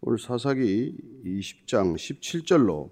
오늘 사사기 20장 17절로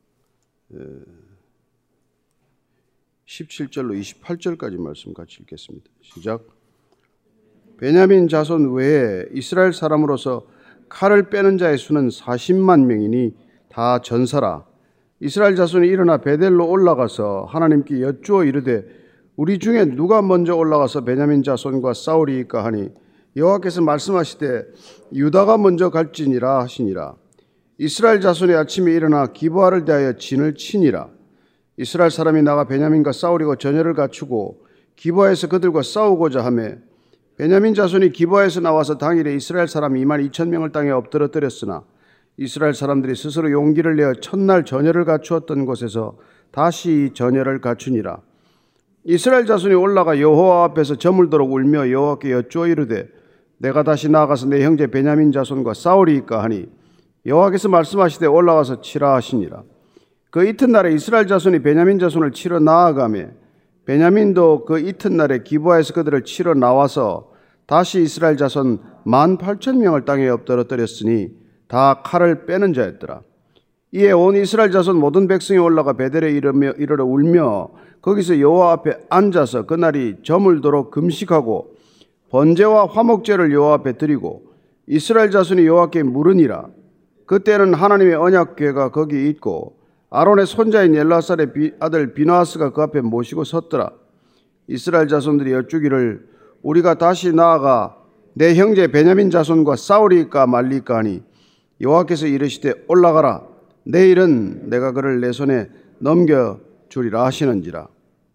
28절까지 말씀 같이 읽겠습니다. 시작. 베냐민 자손 외에 이스라엘 사람으로서 칼을 빼는 자의 수는 40만 명이니 다 전사라. 이스라엘 자손이 일어나 베델로 올라가서 하나님께 여쭈어 이르되 우리 중에 누가 먼저 올라가서 베냐민 자손과 싸우리이까 하니 여호와께서 말씀하시되 유다가 먼저 갈지니라 하시니라. 이스라엘 자손이 아침에 일어나 기브아를 대하여 진을 치니라. 이스라엘 사람이 나가 베냐민과 싸우려고 전열을 갖추고 기브아에서 그들과 싸우고자 하매 베냐민 자손이 기브아에서 나와서 당일에 이스라엘 사람 2만 2천 명을 땅에 엎드러뜨렸으나 이스라엘 사람들이 스스로 용기를 내어 첫날 전열을 갖추었던 곳에서 다시 전열을 갖추니라. 이스라엘 자손이 올라가 여호와 앞에서 저물도록 울며 여호와께 여쭈어 이르되 내가 다시 나아가서 내 형제 베냐민 자손과 싸우리이까 하니 여호와께서 말씀하시되 올라가서 치라 하시니라. 그 이튿날에 이스라엘 자손이 베냐민 자손을 치러 나아가매 베냐민도 그 이튿날에 기브아에서 그들을 치러 나와서 다시 이스라엘 자손 18,000명을 땅에 엎드러뜨렸으니 다 칼을 빼는 자였더라. 이에 온 이스라엘 자손 모든 백성이 올라가 베델에 이르러 울며 거기서 여호와 앞에 앉아서 그날이 저물도록 금식하고 번제와 화목제를 여호와 앞에 드리고 이스라엘 자손이 여호와께 물으니라. 그때는 하나님의 언약궤가 거기 있고 아론의 손자인 엘라살의 아들 비느하스가 그 앞에 모시고 섰더라. 이스라엘 자손들이 여쭈기를 우리가 다시 나아가 내 형제 베냐민 자손과 싸우리까 말리까 하니 여호와께서 이르시되 올라가라. 내일은 내가 그를 내 손에 넘겨주리라 하시는지라.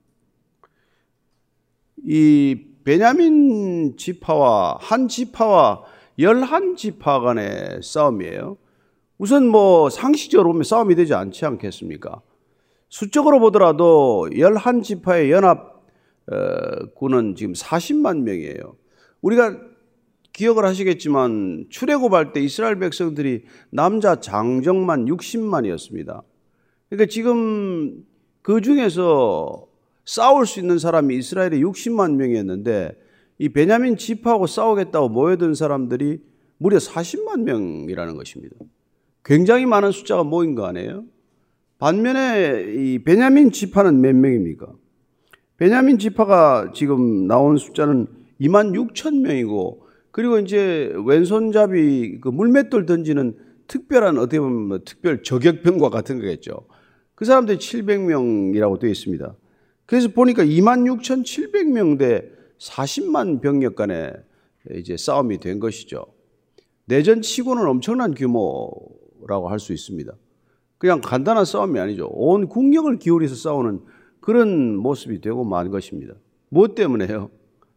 이 베냐민 지파와 한 지파와 11지파 간의 싸움이에요. 우선 상식적으로 보면 싸움이 되지 않지 않겠습니까? 수적으로 보더라도 11지파의 연합군은 지금 40만 명이에요. 우리가 기억을 하시겠지만 출애굽할 때 이스라엘 백성들이 남자 장정만 60만이었습니다. 그러니까 지금 그 중에서 싸울 수 있는 사람이 이스라엘에 60만 명이었는데 이 베냐민 지파하고 싸우겠다고 모여든 사람들이 무려 40만 명이라는 것입니다. 굉장히 많은 숫자가 모인 거 아니에요? 반면에 이 베냐민 지파는 몇 명입니까? 베냐민 지파가 지금 나온 숫자는 2만 6천 명이고 그리고 이제 왼손잡이 그 물맷돌 던지는 특별한 어떻게 보면 특별 저격병과 같은 거겠죠. 그 사람들이 700명이라고 되어 있습니다. 그래서 보니까 26,700명 대 40만 병력 간에 이제 싸움이 된 것이죠. 내전 치고는 엄청난 규모라고 할 수 있습니다. 그냥 간단한 싸움이 아니죠. 온 국력을 기울여서 싸우는 그런 모습이 되고 만 것입니다. 무엇 때문에요?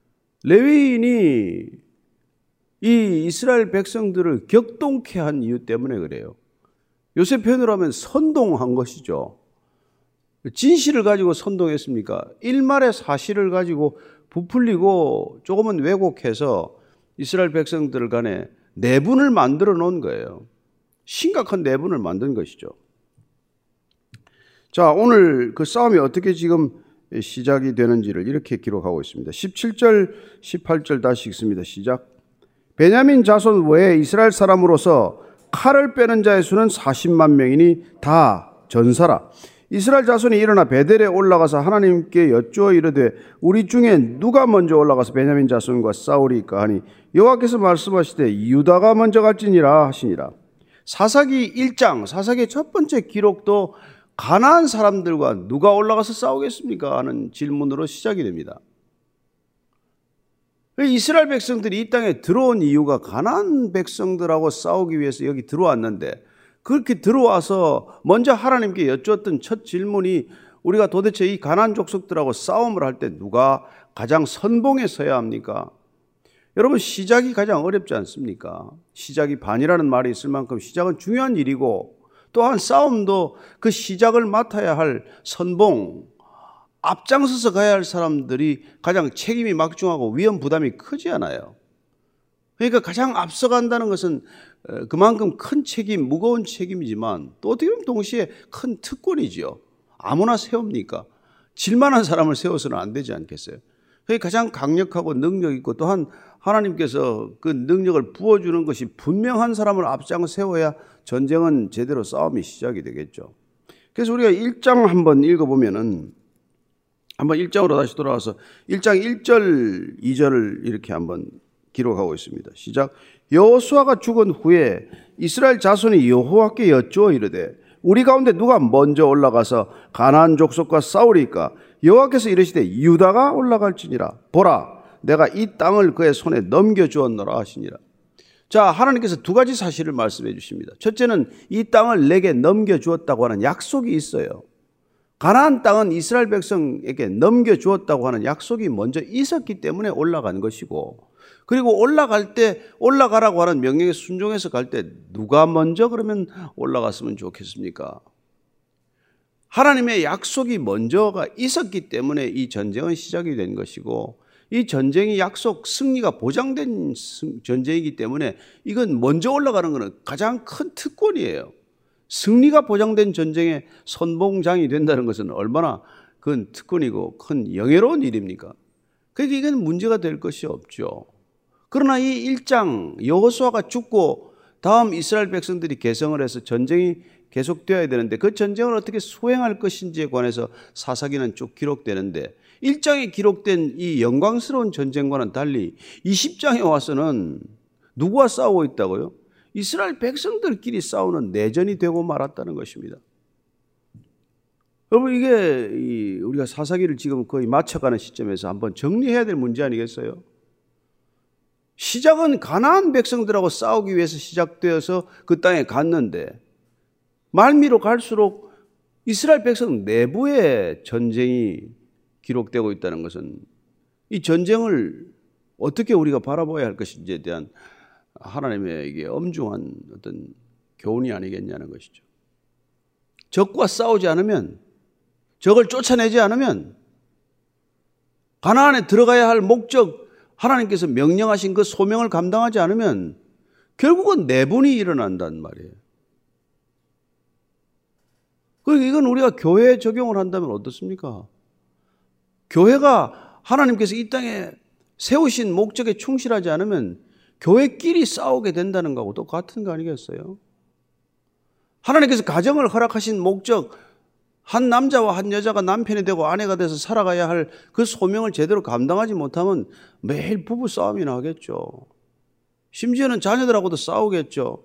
레위인이 이 이스라엘 백성들을 격동케 한 이유 때문에 그래요. 요새 표현으로 하면 선동한 것이죠. 진실을 가지고 선동했습니까? 일말의 사실을 가지고 부풀리고 조금은 왜곡해서 이스라엘 백성들 간에 내분을 만들어 놓은 거예요. 심각한 내분을 만든 것이죠. 자, 오늘 그 싸움이 어떻게 지금 시작이 되는지를 이렇게 기록하고 있습니다. 17절, 18절 다시 읽습니다. 시작. 베냐민 자손 외에 이스라엘 사람으로서 칼을 빼는 자의 수는 40만 명이니 다 전사라. 이스라엘 자손이 일어나 베델에 올라가서 하나님께 여쭈어 이르되 우리 중에 누가 먼저 올라가서 베냐민 자손과 싸우리까 하니 여호와께서 말씀하시되 유다가 먼저 갈지니라 하시니라. 사사기 1장, 사사기의 첫 번째 기록도 가나안 사람들과 누가 올라가서 싸우겠습니까? 하는 질문으로 시작이 됩니다. 이스라엘 백성들이 이 땅에 들어온 이유가 가나안 백성들하고 싸우기 위해서 여기 들어왔는데 그렇게 들어와서 먼저 하나님께 여쭈었던 첫 질문이 우리가 도대체 이 가나안 족속들하고 싸움을 할 때 누가 가장 선봉에 서야 합니까? 여러분, 시작이 가장 어렵지 않습니까? 시작이 반이라는 말이 있을 만큼 시작은 중요한 일이고 또한 싸움도 그 시작을 맡아야 할 선봉, 앞장서서 가야 할 사람들이 가장 책임이 막중하고 위험 부담이 크지 않아요. 그러니까 가장 앞서간다는 것은 그만큼 큰 책임, 무거운 책임이지만 또 어떻게 보면 동시에 큰 특권이지요. 아무나 세웁니까? 질만한 사람을 세워서는 안 되지 않겠어요? 그게 가장 강력하고 능력 있고 또한 하나님께서 그 능력을 부어주는 것이 분명한 사람을 앞장 세워야 전쟁은 제대로 싸움이 시작이 되겠죠. 그래서 우리가 1장 한번 읽어보면은, 한번 1장으로 다시 돌아와서 1장 1절, 2절을 이렇게 한번 기록하고 있습니다. 시작. 여호수아가 죽은 후에 이스라엘 자손이 여호와께 여쭈어 이르되 우리 가운데 누가 먼저 올라가서 가나안 족속과 싸우리까? 여호와께서 이르시되 유다가 올라갈지니라. 보라, 내가 이 땅을 그의 손에 넘겨주었노라 하시니라. 자, 하나님께서 두 가지 사실을 말씀해 주십니다. 첫째는 이 땅을 내게 넘겨주었다고 하는 약속이 있어요. 가나안 땅은 이스라엘 백성에게 넘겨주었다고 하는 약속이 먼저 있었기 때문에 올라간 것이고, 그리고 올라갈 때 올라가라고 하는 명령에 순종해서 갈 때 누가 먼저 그러면 올라갔으면 좋겠습니까? 하나님의 약속이 먼저가 있었기 때문에 이 전쟁은 시작이 된 것이고, 이 전쟁이 약속 승리가 보장된 전쟁이기 때문에 이건 먼저 올라가는 것은 가장 큰 특권이에요. 승리가 보장된 전쟁에 선봉장이 된다는 것은 얼마나 큰 특권이고 큰 영예로운 일입니까? 그러니까 이건 문제가 될 것이 없죠. 그러나 이 1장 여호수아가 죽고 다음 이스라엘 백성들이 개성을 해서 전쟁이 계속되어야 되는데 그 전쟁을 어떻게 수행할 것인지에 관해서 사사기는 쭉 기록되는데 1장에 기록된 이 영광스러운 전쟁과는 달리 20장에 와서는 누구와 싸우고 있다고요? 이스라엘 백성들끼리 싸우는 내전이 되고 말았다는 것입니다. 여러분, 이게 우리가 사사기를 지금 거의 마쳐가는 시점에서 한번 정리해야 될 문제 아니겠어요? 시작은 가나안 백성들하고 싸우기 위해서 시작되어서 그 땅에 갔는데 말미로 갈수록 이스라엘 백성 내부의 전쟁이 기록되고 있다는 것은 이 전쟁을 어떻게 우리가 바라봐야 할 것인지에 대한 하나님의 이게 엄중한 어떤 교훈이 아니겠냐는 것이죠. 적과 싸우지 않으면, 적을 쫓아내지 않으면 가나안에 들어가야 할 목적, 하나님께서 명령하신 그 소명을 감당하지 않으면 결국은 내분이 일어난단 말이에요. 그러니까 이건 우리가 교회에 적용을 한다면 어떻습니까? 교회가 하나님께서 이 땅에 세우신 목적에 충실하지 않으면 교회끼리 싸우게 된다는 거하고 똑같은 거 아니겠어요? 하나님께서 가정을 허락하신 목적, 한 남자와 한 여자가 남편이 되고 아내가 돼서 살아가야 할 그 소명을 제대로 감당하지 못하면 매일 부부 싸움이 나겠죠. 심지어는 자녀들하고도 싸우겠죠.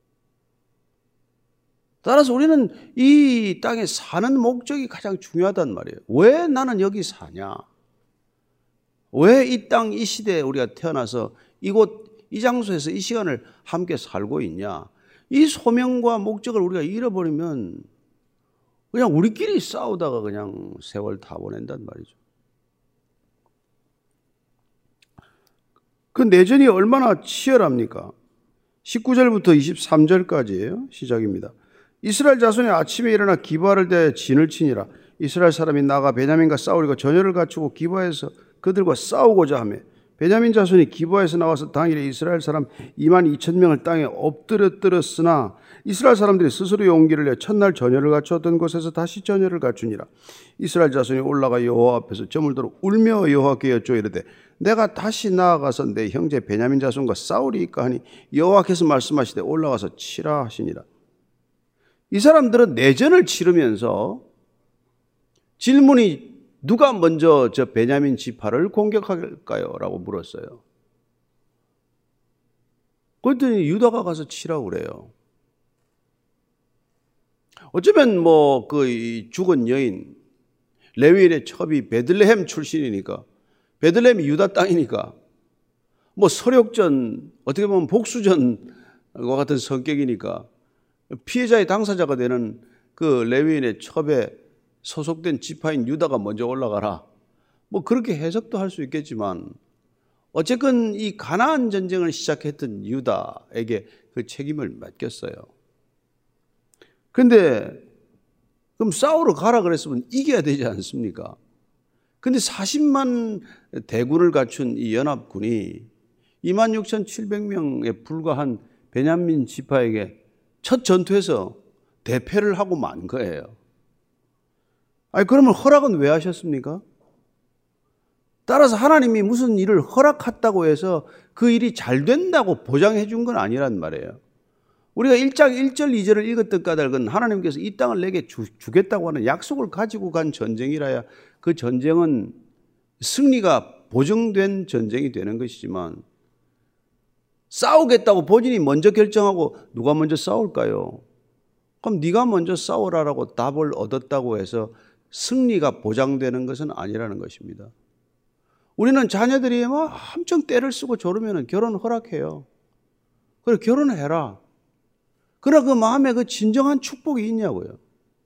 따라서 우리는 이 땅에 사는 목적이 가장 중요하단 말이에요. 왜 나는 여기 사냐? 왜 이 땅, 이 시대에 우리가 태어나서 이곳, 이 장소에서 이 시간을 함께 살고 있냐? 이 소명과 목적을 우리가 잃어버리면 그냥 우리끼리 싸우다가 그냥 세월 다 보낸단 말이죠. 그 내전이 얼마나 치열합니까? 19절부터 23절까지예요. 시작입니다. 이스라엘 자손이 아침에 일어나 기브아를 대하여 진을 치니라. 이스라엘 사람이 나가 베냐민과 싸우려고 전열을 갖추고 기브아에서 그들과 싸우고자 하며 베냐민 자손이 기브아에서 나와서 당일에 이스라엘 사람 22,000명을 땅에 엎드렸으나 이스라엘 사람들이 스스로 용기를 내 첫날 전열을 갖추었던 곳에서 다시 전열을 갖추니라. 이스라엘 자손이 올라가 여호와 앞에서 점을 들어 울며 여호와께 여쭈어 이르되 내가 다시 나아가서 내 형제 베냐민 자손과 싸우리이까 하니 여호와께서 말씀하시되 올라가서 치라 하시니라. 이 사람들은 내전을 치르면서 질문이 누가 먼저 저 베냐민 지파를 공격할까요? 라고 물었어요. 그랬더니 유다가 가서 치라고 그래요. 어쩌면 뭐 그 죽은 여인 레위인의 첩이 베들레헴 출신이니까 베들레헴이 유다 땅이니까 뭐 서력전 어떻게 보면 복수전과 같은 성격이니까 피해자의 당사자가 되는 그 레위인의 첩에 소속된 지파인 유다가 먼저 올라가라. 뭐 그렇게 해석도 할 수 있겠지만 어쨌건 이 가나안 전쟁을 시작했던 유다에게 그 책임을 맡겼어요. 그런데 그럼 싸우러 가라 그랬으면 이겨야 되지 않습니까? 근데 40만 대군을 갖춘 이 연합군이 26,700명에 불과한 베냐민 지파에게 첫 전투에서 대패를 하고 만 거예요. 아니 그러면 허락은 왜 하셨습니까? 따라서 하나님이 무슨 일을 허락했다고 해서 그 일이 잘 된다고 보장해 준 건 아니란 말이에요. 우리가 1장 1절 2절을 읽었던 까닭은 하나님께서 이 땅을 내게 주겠다고 하는 약속을 가지고 간 전쟁이라야 그 전쟁은 승리가 보증된 전쟁이 되는 것이지만, 싸우겠다고 본인이 먼저 결정하고 누가 먼저 싸울까요? 그럼 네가 먼저 싸우라라고 답을 얻었다고 해서 승리가 보장되는 것은 아니라는 것입니다. 우리는 자녀들이 막 엄청 때를 쓰고 조르면 결혼 허락해요. 그래, 결혼해라. 그러나 그 마음에 그 진정한 축복이 있냐고요.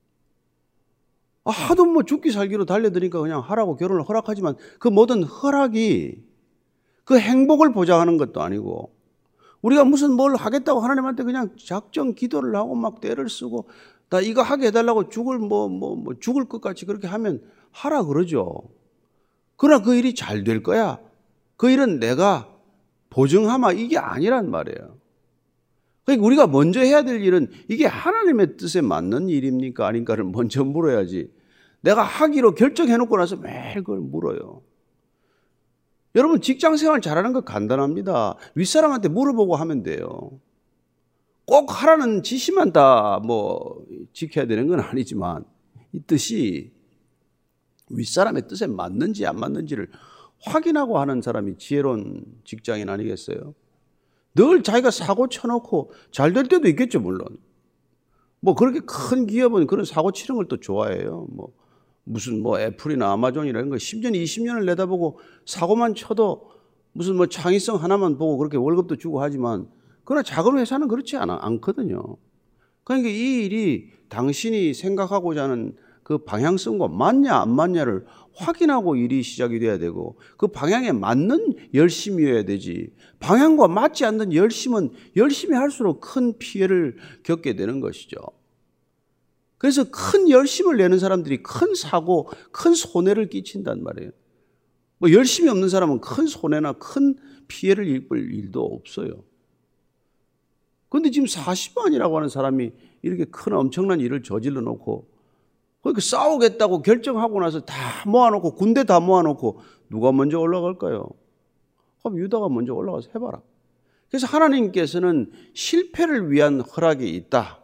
하도 뭐 죽기 살기로 달려드니까 그냥 하라고 결혼을 허락하지만 그 모든 허락이 그 행복을 보장하는 것도 아니고, 우리가 무슨 뭘 하겠다고 하나님한테 그냥 작정 기도를 하고 막 때를 쓰고 나 이거 하게 해달라고 죽을 것 같이 그렇게 하면 하라 그러죠. 그러나 그 일이 잘 될 거야, 그 일은 내가 보증하마, 이게 아니란 말이에요. 그러니까 우리가 먼저 해야 될 일은 이게 하나님의 뜻에 맞는 일입니까 아닌가를 먼저 물어야지, 내가 하기로 결정해놓고 나서 매일 그걸 물어요. 여러분, 직장 생활 잘하는 거 간단합니다. 윗사람한테 물어보고 하면 돼요. 꼭 하라는 지시만 다 지켜야 되는 건 아니지만, 이 뜻이 윗사람의 뜻에 맞는지 안 맞는지를 확인하고 하는 사람이 지혜로운 직장인 아니겠어요? 늘 자기가 사고 쳐놓고 잘 될 때도 있겠죠, 물론. 그렇게 큰 기업은 그런 사고 치는 걸 또 좋아해요. 무슨 애플이나 아마존이나 이런 거 10년, 20년을 내다보고 사고만 쳐도 무슨 창의성 하나만 보고 그렇게 월급도 주고 하지만, 그러나 작은 회사는 그렇지 않거든요. 그러니까 이 일이 당신이 생각하고자 하는 그 방향성과 맞냐 안 맞냐를 확인하고 일이 시작이 돼야 되고, 그 방향에 맞는 열심이어야 되지, 방향과 맞지 않는 열심은 열심히 할수록 큰 피해를 겪게 되는 것이죠. 그래서 큰 열심을 내는 사람들이 큰 사고, 큰 손해를 끼친단 말이에요. 열심이 없는 사람은 큰 손해나 큰 피해를 입을 일도 없어요. 그런데 지금 40만이라고 하는 사람이 이렇게 큰 엄청난 일을 저질러 놓고, 그러니까 싸우겠다고 결정하고 나서 다 모아놓고, 군대 다 모아놓고 누가 먼저 올라갈까요? 그럼 유다가 먼저 올라가서 해봐라. 그래서 하나님께서는 실패를 위한 허락이 있다,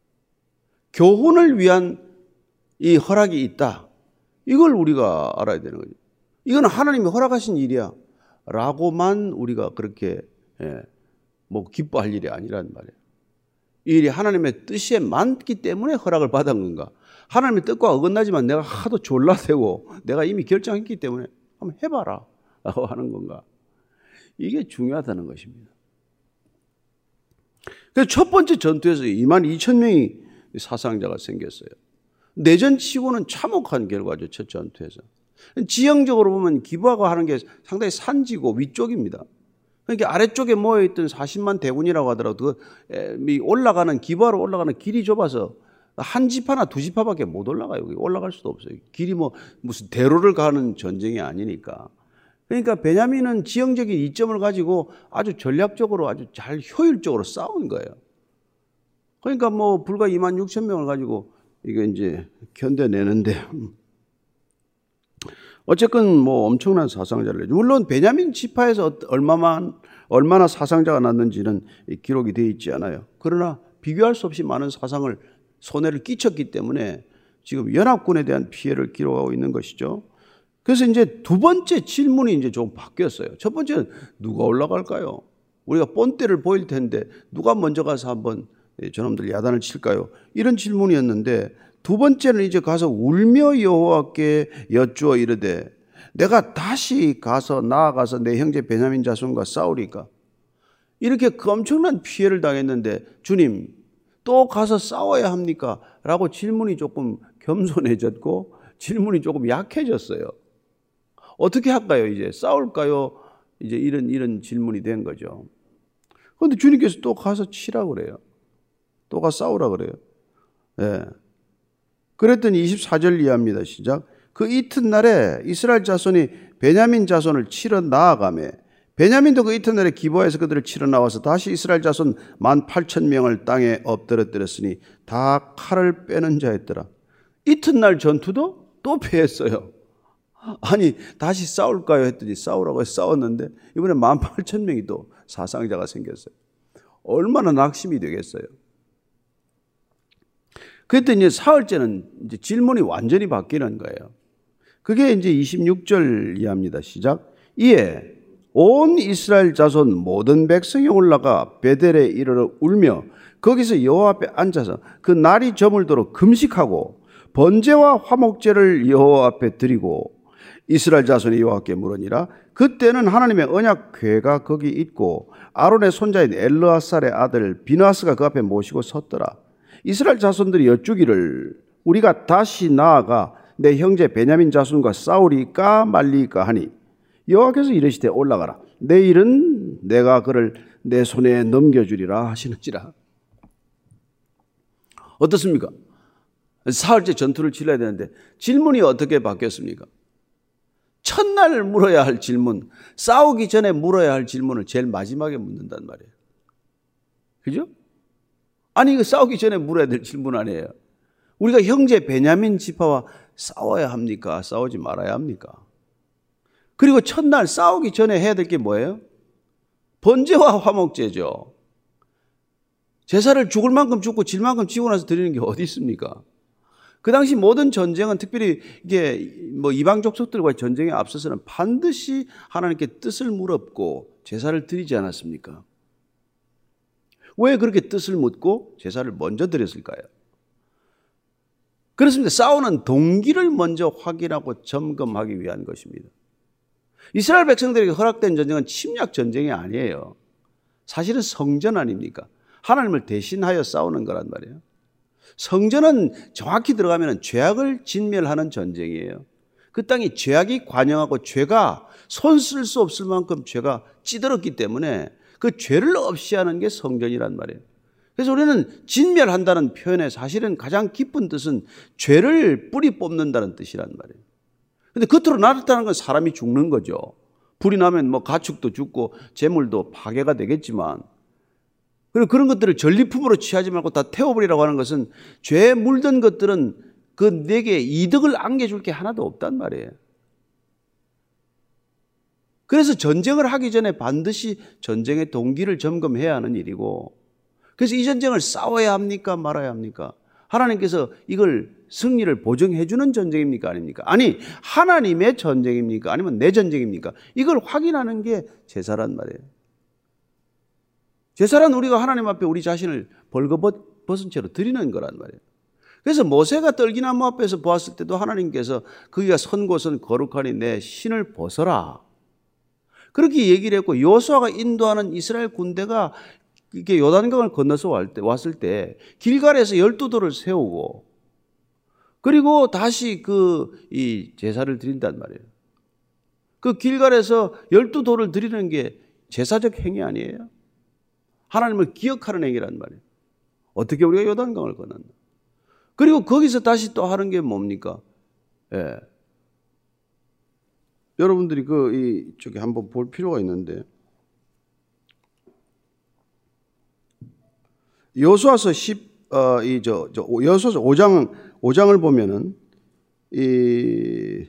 교훈을 위한 이 허락이 있다, 이걸 우리가 알아야 되는 거죠. 이건 하나님이 허락하신 일이야 라고만 우리가 그렇게 기뻐할 일이 아니란 말이에요. 이 일이 하나님의 뜻에 맞기 때문에 허락을 받은 건가, 하나님의 뜻과 어긋나지만 내가 하도 졸라대고 내가 이미 결정했기 때문에 한번 해봐라 라고 하는 건가, 이게 중요하다는 것입니다. 그래서 첫 번째 전투에서 22,000명이 사상자가 생겼어요. 내전치고는 참혹한 결과죠. 첫 전투에서. 지형적으로 보면 기브아가 하는 게 상당히 산지고 위쪽입니다. 그러니까 아래쪽에 모여있던 40만 대군이라고 하더라도 올라가는, 기브아로 올라가는 길이 좁아서 한 지파나 두 지파밖에 못 올라가요. 올라갈 수도 없어요. 길이 무슨 대로를 가는 전쟁이 아니니까. 그러니까 베냐민은 지형적인 이점을 가지고 아주 전략적으로 아주 잘 효율적으로 싸운 거예요. 그러니까 불과 26,000명을 가지고 이거 이제 견뎌내는데, 어쨌건 엄청난 사상자를 내죠. 물론 베냐민 지파에서 얼마나 사상자가 났는지는 기록이 되어 있지 않아요. 그러나 비교할 수 없이 많은 손해를 끼쳤기 때문에 지금 연합군에 대한 피해를 기록하고 있는 것이죠. 그래서 이제 두 번째 질문이 이제 좀 바뀌었어요. 첫 번째는 누가 올라갈까요? 우리가 본때를 보일 텐데 누가 먼저 가서 한번 저놈들 야단을 칠까요? 이런 질문이었는데, 두 번째는 이제 가서 울며 여호와께 여쭈어 이르되 내가 다시 나아가서 내 형제 베냐민 자손과 싸우리까? 이렇게 그 엄청난 피해를 당했는데 주님 또 가서 싸워야 합니까? 라고 질문이 조금 겸손해졌고 질문이 조금 약해졌어요. 어떻게 할까요? 이제 싸울까요? 이제 이런 질문이 된 거죠. 그런데 주님께서 또 가서 치라고 그래요. 또 가서 싸우라 그래요. 예. 그랬더니 24절 이하입니다. 시작. 그 이튿날에 이스라엘 자손이 베냐민 자손을 치러 나아가매 베냐민도 그 이튿날에 기브아에서 그들을 치러 나와서 다시 이스라엘 자손 18,000명을 땅에 엎드러뜨렸으니 다 칼을 빼는 자였더라. 이튿날 전투도 또 패했어요. 아니 다시 싸울까요 했더니 싸우라고 해서 싸웠는데 이번에 18,000명이 또 사상자가 생겼어요. 얼마나 낙심이 되겠어요. 그랬더니 사흘째는 이제 질문이 완전히 바뀌는 거예요. 그게 이제 26절 이하입니다. 시작. 이에 온 이스라엘 자손 모든 백성이 올라가 베델에 이르러 울며 거기서 여호와 앞에 앉아서 그 날이 저물도록 금식하고 번제와 화목제를 여호와 앞에 드리고 이스라엘 자손이 여호와께 물으니라. 그때는 하나님의 언약궤가 거기 있고 아론의 손자인 엘르아살의 아들 비느하스가 그 앞에 모시고 섰더라. 이스라엘 자손들이 여쭈기를 우리가 다시 나아가 내 형제 베냐민 자손과 싸우리까 말리까 하니 여호와께서 이르시되 올라가라. 내일은 내가 그를 내 손에 넘겨주리라 하시는지라. 어떻습니까? 사흘째 전투를 치러야 되는데 질문이 어떻게 바뀌었습니까? 첫날 물어야 할 질문, 싸우기 전에 물어야 할 질문을 제일 마지막에 묻는단 말이에요. 그죠? 아니 이거 싸우기 전에 물어야 될 질문 아니에요. 우리가 형제 베냐민 지파와 싸워야 합니까? 싸우지 말아야 합니까? 그리고 첫날 싸우기 전에 해야 될 게 뭐예요? 번제와 화목제죠. 제사를 죽을 만큼 죽고 질 만큼 지고 나서 드리는 게 어디 있습니까? 그 당시 모든 전쟁은 특별히 이게 뭐 이방 족속들과의 전쟁에 앞서서는 반드시 하나님께 뜻을 물었고 제사를 드리지 않았습니까? 왜 그렇게 뜻을 묻고 제사를 먼저 드렸을까요? 그렇습니다. 싸우는 동기를 먼저 확인하고 점검하기 위한 것입니다. 이스라엘 백성들에게 허락된 전쟁은 침략 전쟁이 아니에요. 사실은 성전 아닙니까? 하나님을 대신하여 싸우는 거란 말이에요. 성전은 정확히 들어가면 죄악을 진멸하는 전쟁이에요. 그 땅이 죄악이 관영하고 죄가 손 쓸 수 없을 만큼 죄가 찌들었기 때문에 그 죄를 없이 하는 게 성전이란 말이에요. 그래서 우리는 진멸한다는 표현의 사실은 가장 깊은 뜻은 죄를 뿌리 뽑는다는 뜻이란 말이에요. 근데 겉으로 나타나는 건 사람이 죽는 거죠. 불이 나면 뭐 가축도 죽고 재물도 파괴가 되겠지만, 그리고 그런 것들을 전리품으로 취하지 말고 다 태워버리라고 하는 것은 죄에 물든 것들은 그 내게 이득을 안겨줄 게 하나도 없단 말이에요. 그래서 전쟁을 하기 전에 반드시 전쟁의 동기를 점검해야 하는 일이고, 그래서 이 전쟁을 싸워야 합니까? 말아야 합니까? 하나님께서 이걸 승리를 보증해 주는 전쟁입니까? 아닙니까? 아니, 하나님의 전쟁입니까? 아니면 내 전쟁입니까? 이걸 확인하는 게 제사란 말이에요. 제사란 우리가 하나님 앞에 우리 자신을 벌거벗은 채로 드리는 거란 말이에요. 그래서 모세가 떨기나무 앞에서 보았을 때도 하나님께서 거기가 선 곳은 거룩하니 내 신을 벗어라, 그렇게 얘기를 했고, 여호수아가 인도하는 이스라엘 군대가 이렇게 요단강을 건너서 왔을 때 길갈에서 12돌을 세우고, 그리고 다시 이 제사를 드린단 말이에요. 그 길갈에서 12돌을 드리는 게 제사적 행위 아니에요? 하나님을 기억하는 행위란 말이에요. 어떻게 우리가 요단강을 건넌다. 그리고 거기서 다시 또 하는 게 뭡니까? 예. 여러분들이 저기 한번 볼 필요가 있는데, 여호수아서 여호수아서 5장을 보면은 이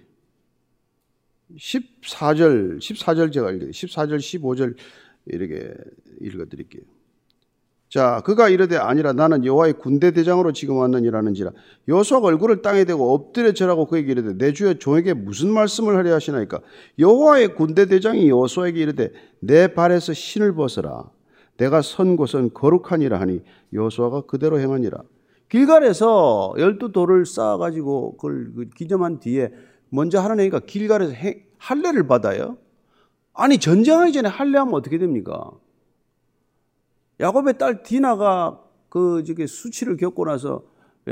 14절 제가 14절 15절 이렇게 읽어드릴게요. 자, 그가 이르되 아니라 나는 여호와의 군대 대장으로 지금 왔느니라는지라. 여호수아가 얼굴을 땅에 대고 엎드려 절하고 그에게 이르되 내 주여 종에게 무슨 말씀을 하려 하시나이까. 여호와의 군대 대장이 여호수아에게 이르되 내 발에서 신을 벗어라, 내가 선 곳은 거룩하니라 하니 여호수아가 그대로 행하니라. 길갈에서 12돌을 쌓아가지고 그걸 기념한 뒤에 먼저 하는 행위가 길갈에서 할례를 받아요. 아니, 전쟁하기 전에 할례하면 어떻게 됩니까? 야곱의 딸 디나가 저기 수치를 겪고 나서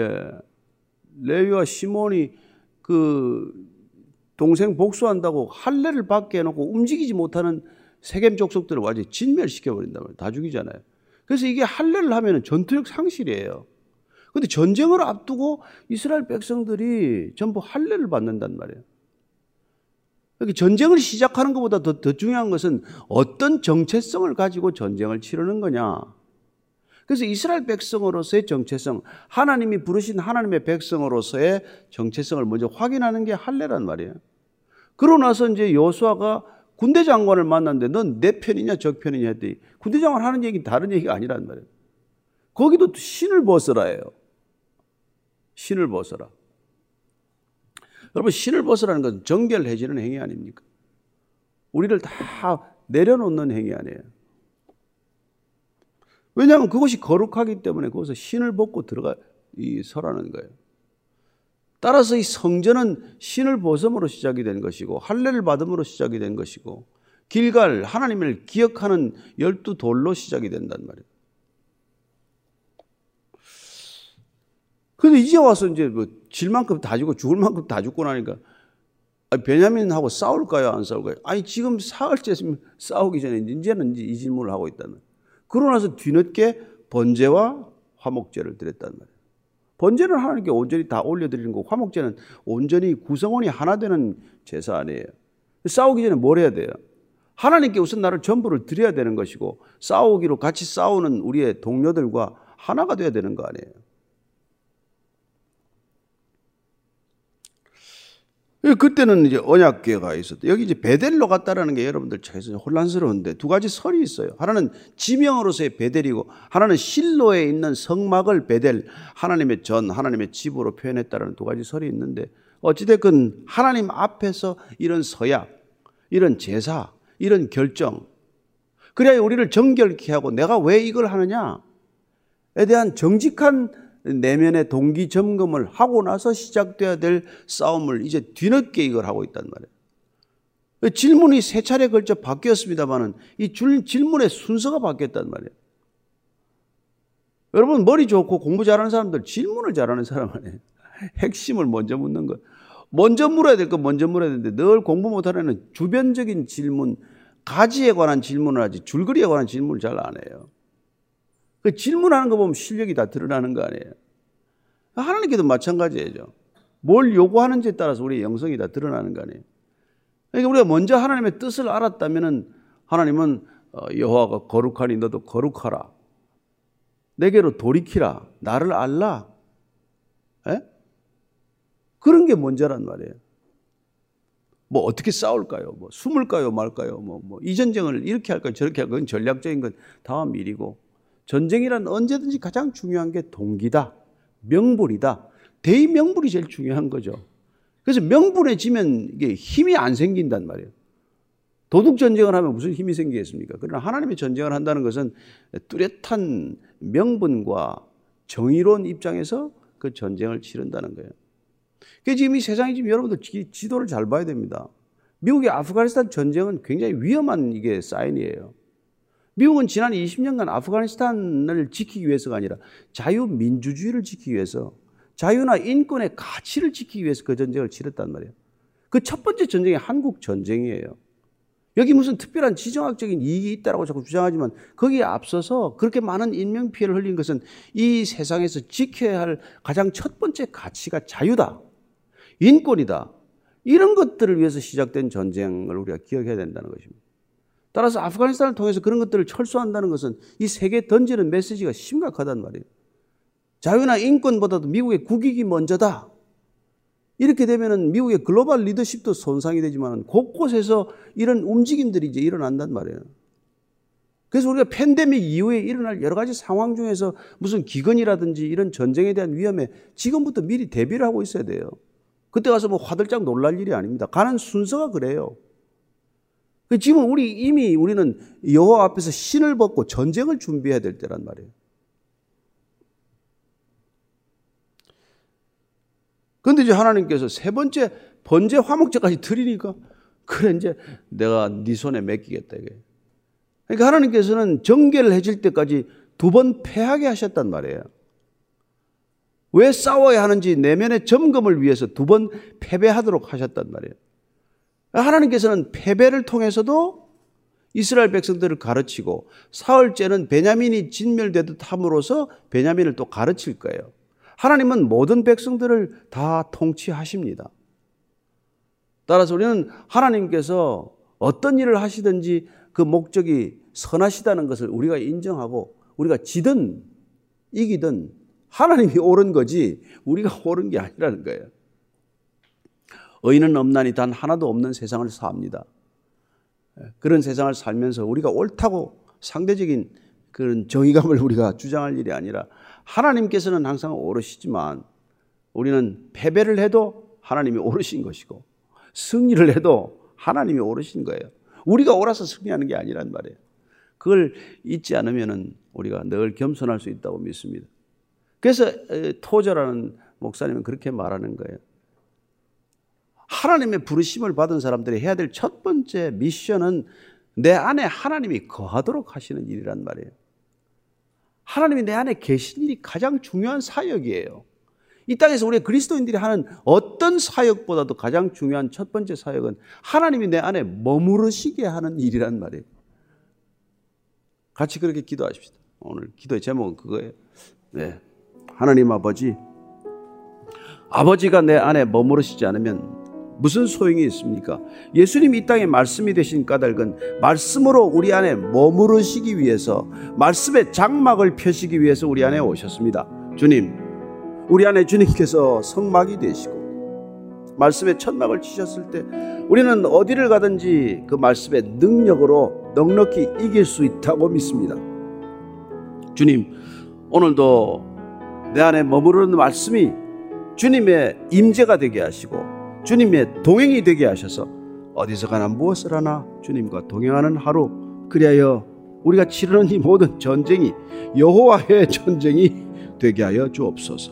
레위와 시몬이 동생 복수한다고 할례를 받게 해놓고 움직이지 못하는 세겜 족속들을 완전히 진멸시켜버린단 말이에요. 다 죽이잖아요. 그래서 이게 할례를 하면 전투력 상실이에요. 그런데 전쟁을 앞두고 이스라엘 백성들이 전부 할례를 받는단 말이에요. 전쟁을 시작하는 것보다 더 중요한 것은 어떤 정체성을 가지고 전쟁을 치르는 거냐. 그래서 이스라엘 백성으로서의 정체성, 하나님이 부르신 하나님의 백성으로서의 정체성을 먼저 확인하는 게 할례란 말이에요. 그러고 나서 이제 여호수아가 군대 장관을 만났는데 넌 내 편이냐 적 편이냐 했더니 군대 장관 하는 얘기는 다른 얘기가 아니란 말이에요. 거기도 신을 벗으라예요. 신을 벗어라. 여러분, 신을 벗으라는 건 정결해지는 행위 아닙니까? 우리를 다 내려놓는 행위 아니에요. 왜냐하면 그것이 거룩하기 때문에 거기서 신을 벗고 서라는 거예요. 따라서 이 성전은 신을 벗음으로 시작이 된 것이고 할례를 받음으로 시작이 된 것이고 길갈 하나님을 기억하는 12돌로 시작이 된단 말이에요. 그런데 이제 와서 이제 뭐 질 만큼 다 죽고 죽을 만큼 다 죽고 나니까 베냐민하고 싸울까요? 안 싸울까요? 아니 지금 사흘째 싸우기 전에 이제는 이 질문을 하고 있다는 거예요. 그러고 나서 뒤늦게 번제와 화목제를 드렸단 말이에요. 번제는 하나님께 온전히 다 올려드리는 거고 화목제는 온전히 구성원이 하나 되는 제사 아니에요. 싸우기 전에 뭘 해야 돼요? 하나님께 우선 나를 전부를 드려야 되는 것이고 싸우기로 같이 싸우는 우리의 동료들과 하나가 돼야 되는 거 아니에요. 그때는 이제 언약궤가 있었대. 여기 이제 베델로 갔다라는 게 여러분들 차에서 혼란스러운데 두 가지 설이 있어요. 하나는 지명으로서의 베델이고 하나는 실로에 있는 성막을 베델, 하나님의 전, 하나님의 집으로 표현했다라는 두 가지 설이 있는데 어찌됐건 하나님 앞에서 이런 서약, 이런 제사, 이런 결정, 그래야 우리를 정결케 하고 내가 왜 이걸 하느냐에 대한 정직한 내면의 동기 점검을 하고 나서 시작돼야 될 싸움을 이제 뒤늦게 이걸 하고 있단 말이에요. 질문이 세 차례 걸쳐 바뀌었습니다만은 이 질문의 순서가 바뀌었단 말이에요. 여러분 머리 좋고 공부 잘하는 사람들 질문을 잘하는 사람 아니에요. 핵심을 먼저 묻는 것. 먼저 물어야 될 거 먼저 물어야 되는데 늘 공부 못하는 애는 주변적인 질문, 가지에 관한 질문을 하지 줄거리에 관한 질문을 잘 안 해요. 그 질문하는 거 보면 실력이 다 드러나는 거 아니에요. 하나님께도 마찬가지예요. 뭘 요구하는지에 따라서 우리의 영성이 다 드러나는 거 아니에요. 그러니까 우리가 먼저 하나님의 뜻을 알았다면은 하나님은 여호와가 거룩하니 너도 거룩하라. 내게로 돌이키라. 나를 알라. 에? 그런 게 먼저란 말이에요. 뭐 어떻게 싸울까요? 뭐 숨을까요? 말까요? 뭐 이 전쟁을 이렇게 할까요? 저렇게 할까요? 그건 전략적인 건 다음 일이고 전쟁이란 언제든지 가장 중요한 게 동기다. 명분이다. 대의명분이 제일 중요한 거죠. 그래서 명분해지면 이게 힘이 안 생긴단 말이에요. 도둑전쟁을 하면 무슨 힘이 생기겠습니까? 그러나 하나님의 전쟁을 한다는 것은 뚜렷한 명분과 정의로운 입장에서 그 전쟁을 치른다는 거예요. 그래서 지금 이 세상이 지금 여러분들 지도를 잘 봐야 됩니다. 미국의 아프가니스탄 전쟁은 굉장히 위험한 이게 사인이에요. 미국은 지난 20년간 아프가니스탄을 지키기 위해서가 아니라 자유민주주의를 지키기 위해서 자유나 인권의 가치를 지키기 위해서 그 전쟁을 치렀단 말이에요. 그 첫 번째 전쟁이 한국 전쟁이에요. 여기 무슨 특별한 지정학적인 이익이 있다고 자꾸 주장하지만 거기에 앞서서 그렇게 많은 인명피해를 흘린 것은 이 세상에서 지켜야 할 가장 첫 번째 가치가 자유다. 인권이다. 이런 것들을 위해서 시작된 전쟁을 우리가 기억해야 된다는 것입니다. 따라서 아프가니스탄을 통해서 그런 것들을 철수한다는 것은 이 세계에 던지는 메시지가 심각하단 말이에요. 자유나 인권보다도 미국의 국익이 먼저다. 이렇게 되면은 미국의 글로벌 리더십도 손상이 되지만 곳곳에서 이런 움직임들이 이제 일어난단 말이에요. 그래서 우리가 팬데믹 이후에 일어날 여러 가지 상황 중에서 무슨 기근이라든지 이런 전쟁에 대한 위험에 지금부터 미리 대비를 하고 있어야 돼요. 그때 가서 뭐 화들짝 놀랄 일이 아닙니다. 가는 순서가 그래요. 지금 우리는 여호와 앞에서 신을 벗고 전쟁을 준비해야 될 때란 말이에요. 그런데 이제 하나님께서 세 번째 번제 화목제까지 드리니까 그래 이제 내가 네 손에 맡기겠다 이게. 그러니까 하나님께서는 정결해질 때까지 두 번 패하게 하셨단 말이에요. 왜 싸워야 하는지 내면의 점검을 위해서 두 번 패배하도록 하셨단 말이에요. 하나님께서는 패배를 통해서도 이스라엘 백성들을 가르치고 사흘째는 베냐민이 진멸되듯 함으로써 베냐민을 또 가르칠 거예요. 하나님은 모든 백성들을 다 통치하십니다. 따라서 우리는 하나님께서 어떤 일을 하시든지 그 목적이 선하시다는 것을 우리가 인정하고 우리가 지든 이기든 하나님이 옳은 거지 우리가 옳은 게 아니라는 거예요. 의인은 없나니 단 하나도 없는 세상을 삽니다. 그런 세상을 살면서 우리가 옳다고 상대적인 그런 정의감을 우리가 주장할 일이 아니라 하나님께서는 항상 옳으시지만 우리는 패배를 해도 하나님이 옳으신 것이고 승리를 해도 하나님이 옳으신 거예요. 우리가 옳아서 승리하는 게 아니란 말이에요. 그걸 잊지 않으면 우리가 늘 겸손할 수 있다고 믿습니다. 그래서 토저라는 목사님은 그렇게 말하는 거예요. 하나님의 부르심을 받은 사람들이 해야 될 첫 번째 미션은 내 안에 하나님이 거하도록 하시는 일이란 말이에요. 하나님이 내 안에 계신 일이 가장 중요한 사역이에요. 이 땅에서 우리 그리스도인들이 하는 어떤 사역보다도 가장 중요한 첫 번째 사역은 하나님이 내 안에 머무르시게 하는 일이란 말이에요. 같이 그렇게 기도하십시다. 오늘 기도의 제목은 그거예요. 네. 하나님 아버지가 내 안에 머무르시지 않으면 무슨 소용이 있습니까? 예수님이 이 땅에 말씀이 되신 까닭은 말씀으로 우리 안에 머무르시기 위해서, 말씀의 장막을 펴시기 위해서 우리 안에 오셨습니다. 주님, 우리 안에 주님께서 성막이 되시고 말씀의 천막을 치셨을 때 우리는 어디를 가든지 그 말씀의 능력으로 넉넉히 이길 수 있다고 믿습니다. 주님, 오늘도 내 안에 머무르는 말씀이 주님의 임재가 되게 하시고 주님의 동행이 되게 하셔서 어디서 가나 무엇을 하나 주님과 동행하는 하루, 그리하여 우리가 치르는 이 모든 전쟁이 여호와의 전쟁이 되게 하여 주옵소서.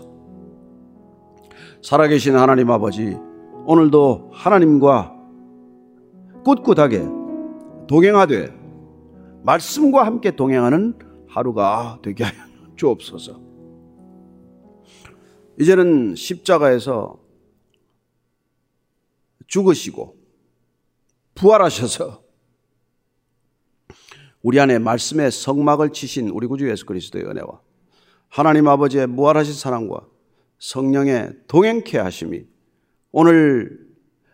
살아계신 하나님 아버지, 오늘도 하나님과 꿋꿋하게 동행하되 말씀과 함께 동행하는 하루가 되게 하여 주옵소서. 이제는 십자가에서 죽으시고 부활하셔서 우리 안에 말씀의 성막을 치신 우리 구주 예수 그리스도의 은혜와 하나님 아버지의 무한하신 사랑과 성령의 동행케 하심이 오늘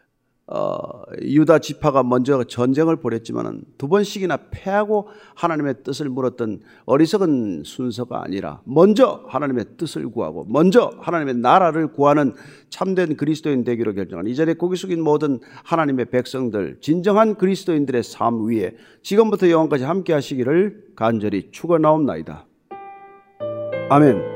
유다 지파가 먼저 전쟁을 벌였지만 두 번씩이나 패하고 하나님의 뜻을 물었던 어리석은 순서가 아니라 먼저 하나님의 뜻을 구하고 먼저 하나님의 나라를 구하는 참된 그리스도인 되기로 결정한 이 자리에 고개 숙인 모든 하나님의 백성들, 진정한 그리스도인들의 삶 위에 지금부터 영원까지 함께 하시기를 간절히 축원하옵나이다. 아멘.